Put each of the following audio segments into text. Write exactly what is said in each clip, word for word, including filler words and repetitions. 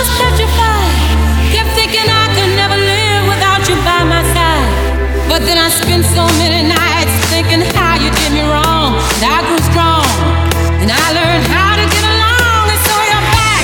was petrified, kept thinking I could never live without you by my side. But then I spent so many nights thinking how you did me wrong. And I grew strong, and I learned how to get along. And so you're back,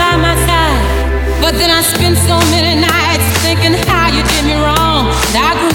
but then I spent so many nights thinking how you did me wrong. And I grew